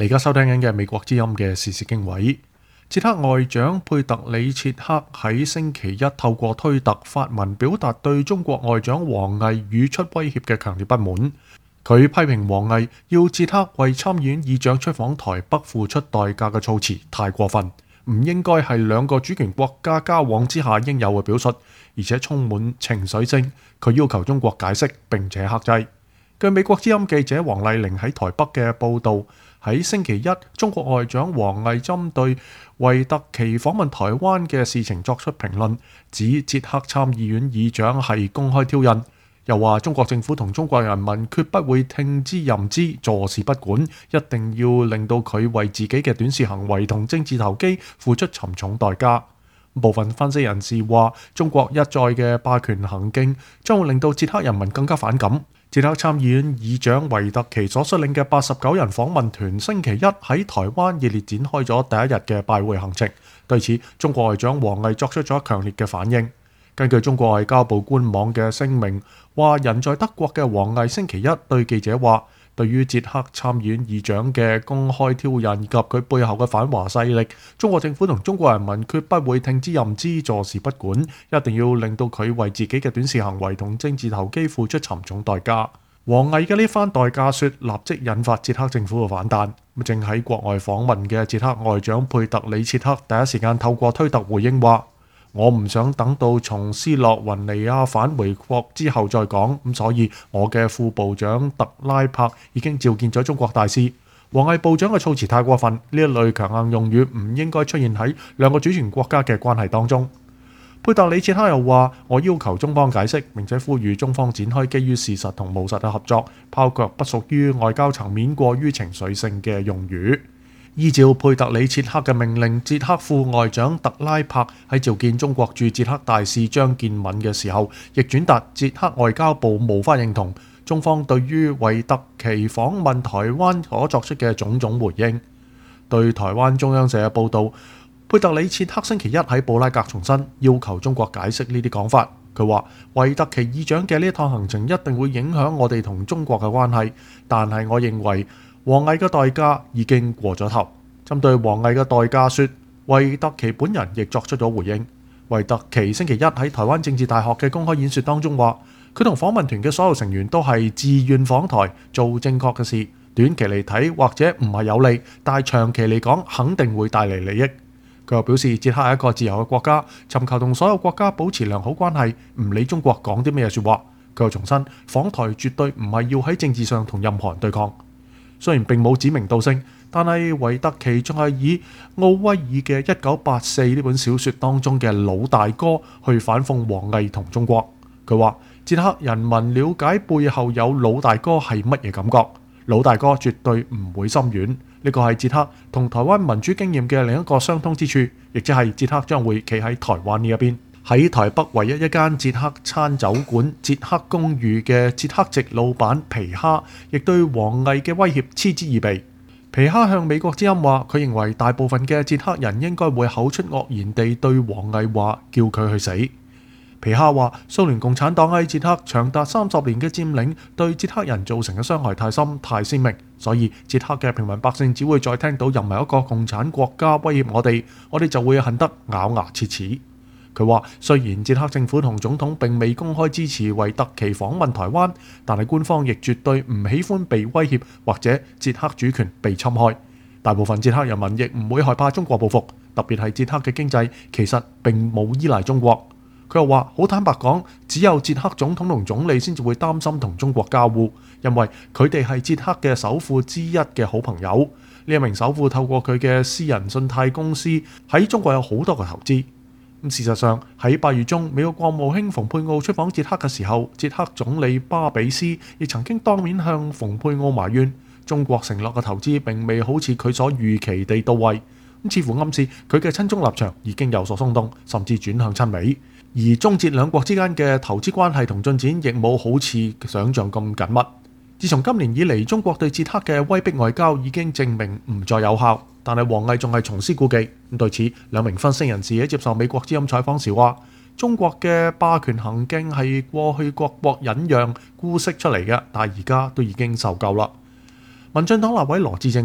你而家收聽緊嘅美國之音嘅時事經緯。捷克外長佩特里切克喺星期一透過推特發文表達對中國外長王毅語出威脅嘅強烈不滿。佢批評王毅要捷克為參議院議長出訪台北付出代價嘅措辭太過分，唔應該係兩個主權國家交往之下應有嘅表述，而且充滿情緒性。佢要求中國解釋並且克制。據美國之音記者黃麗玲喺台北嘅報導，喺星期一，中國外長王毅針對維特奇訪問台灣嘅事情作出評論，指捷克參議院議長係公開挑釁，又話中國政府同中國人民決不會聽之任之、坐視不管，一定要令到佢為自己嘅短視行為同政治投機付出沉重代價。部分分析人士話，中國一再嘅霸權行徑將會令到捷克人民更加反感。捷克參議院議長維特奇所率領嘅89人訪問團星期一喺台灣熱烈展開咗第一日嘅拜會行程。對此，中國外長王毅作出咗強烈嘅反應。根據中國外交部官網嘅聲明，話人在德國嘅王毅星期一對記者話，對於捷克參議院議長嘅公開挑釁以及佢背後嘅反華勢力，中國政府同中國人民決不會聽之任之、坐視不管，一定要令到佢為自己嘅短視行為同政治投機付出沉重代價。王毅嘅呢番代價說立即引發捷克政府嘅反彈。正喺國外訪問嘅捷克外長佩特里切克第一時間透過推特回應話，我唔想等到從斯洛文尼亞返回國之後再講，所以我嘅副部長特拉柏已經召見咗中國大使。王毅部長嘅措辭太過分，呢一類強硬用語唔應該出現喺兩個主權國家嘅關係當中。佩特里切克又話，我要求中方解釋，並且呼籲中方展開基於事實同務實嘅合作，拋卻不屬於外交層面過於情緒性嘅用語。依照佩特里切克嘅命令，捷克副外長特拉柏喺召見中國駐捷克大使張建敏嘅時候，亦轉達捷克外交部無法認同中方對於維特奇訪問台灣所作出嘅種種回應。對台灣中央社嘅報導，佩特里切克星期一喺布拉格重申，要求中國解釋呢啲講法。佢話維特奇議長嘅呢一趟行程一定會影響我哋同中國嘅關係，但係我認為王毅嘅代價已經過咗頭。針對王毅嘅代價說，維特奇本人亦作出咗回應。維特奇星期一喺台灣政治大學嘅公開演說當中話，佢同訪問團嘅所有成員都係自願訪台做正確嘅事，短期嚟睇或者唔係有利，但係長期嚟講肯定會帶嚟利益。佢又表示，捷克係一個自由嘅國家，尋求同所有國家保持良好關係，唔理中國講啲咩説話。佢又重申，訪台絕對唔係要喺政治上同任何人對抗。雖然並冇指名道姓，但係維特奇仲係以奧威爾嘅《1984》呢本小説當中嘅老大哥去反諷王毅同中國。佢話，捷克人民了解背後有老大哥係乜嘢感覺，老大哥絕對唔會心軟。呢個係捷克同台灣民主經驗嘅另一個相通之處，亦即係捷克將會企喺台灣呢一邊。喺台北唯一一間捷克餐酒館捷克公寓嘅捷克籍老闆皮哈，亦對王毅嘅威脅嗤之以鼻。皮哈向美國之音話，佢認為大部分嘅捷克人應該會口出惡言地對王毅話，叫佢去死。皮哈話，蘇聯共產黨喺捷克長達30年嘅佔領，對捷克人造成嘅傷害太深太鮮明，所以捷克嘅平民百姓只會再聽到任何一個共產國家威脅我哋就會恨得咬牙切齒。佢話，雖然捷克政府同總統並未公開支持維特奇訪問台灣，但係官方亦絕對唔喜歡被威脅或者捷克主權被侵害。大部分捷克人民亦唔會害怕中國報復，特別係捷克嘅經濟其實並冇依賴中國。佢又話，好坦白講，只有捷克總統同總理先至會擔心同中國交惡，因為佢哋係捷克嘅首富之一嘅好朋友。呢一名首富透過佢嘅私人信貸公司喺中國有好多個投資。事實上喺8月中，美國國務卿蓬佩奧出訪捷克嘅時候，捷克總理巴比斯亦曾經當面向蓬佩奧埋怨，中國承諾嘅投資並未好似佢所預期地到位。似乎暗示佢嘅親中立場已經有所鬆動，甚至轉向親美。而中捷兩國之間嘅投資關係同進展亦冇好似想像咁緊密。自從今年以嚟，中國對捷克嘅威逼外交已經證明唔再有效，但係王毅仲係重施故技。對此，兩名分析人士喺接受美國之音採訪時話，中國嘅霸權行徑係過去各國忍讓姑息出嚟嘅，但係而家都已經受夠啦。民進黨立委羅致政話，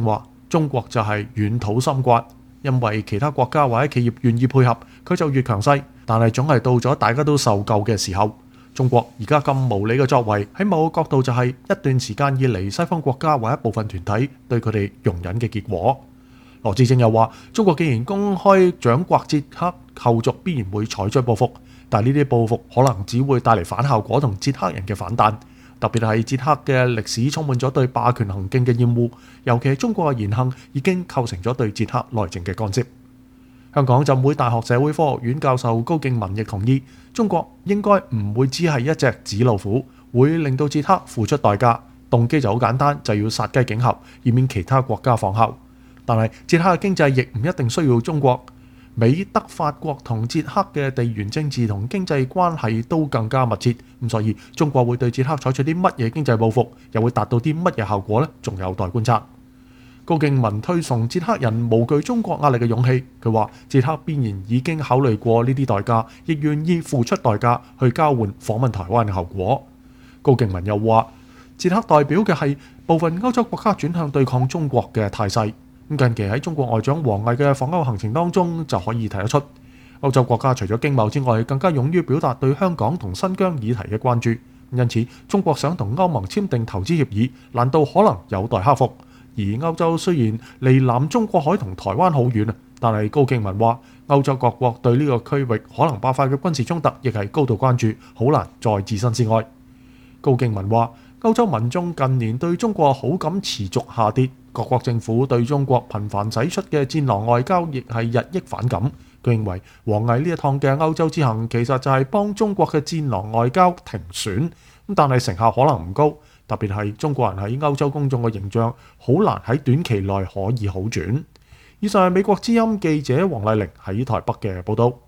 中國就係軟土深刮，因為其他國家或者企業願意配合，佢就越強勢。但係總係到咗大家都受夠嘅時候。中國而家咁無理嘅作為，喺某個角度就係一段時間以嚟西方國家或一部分團體對佢哋容忍嘅結果。羅致政又話：中國既然公開掌摑捷克，後續必然會採取報復，但係呢啲報復可能只會帶嚟反效果同捷克人嘅反彈。特別係捷克嘅歷史充滿咗對霸權行徑嘅厭惡，尤其係中國嘅言行已經構成咗對捷克內政嘅干涉。香港浸會大學社會科學院教授高敬文亦同意，中國應該唔會只係一隻紙老虎，會令到捷克付出代價。動機就好簡單，就要殺雞儆猴，以免其他國家仿效。但係捷克嘅經濟亦唔一定需要中國，美、德、法國同捷克嘅地緣政治同經濟關係都更加密切，咁所以中國會對捷克採取啲乜嘢經濟報復，又會達到啲乜嘢效果呢？仲有待觀察。高敬文推崇捷克人無懼中國壓力嘅勇氣，佢話捷克必然已經考慮過呢啲代價，亦願意付出代價去交換訪問台灣嘅後果。高敬文又話，捷克代表嘅係部分歐洲國家轉向對抗中國嘅態勢。咁近期喺中國外長王毅嘅訪歐行程當中就可以睇得出，歐洲國家除咗經貿之外，更加勇於表達對香港同新疆議題嘅關注。因此，中國想同歐盟簽訂投資協議，難度可能有待克服。而歐洲雖然離南中國海同台灣好遠，但係高敬文話，歐洲各國對呢個區域可能爆發嘅軍事衝突亦係高度關注，好難再置身事外。高敬文話，歐洲民眾近年對中國好感持續下跌，各國政府對中國頻繁使出嘅戰狼外交亦係日益反感。佢認為王毅呢一趟嘅歐洲之行其實就係幫中國嘅戰狼外交停選，但係成效可能唔高。特別係中國人喺歐洲公眾嘅形象，好難喺短期內可以好轉。以上係美國之音記者黃麗玲喺台北嘅報導。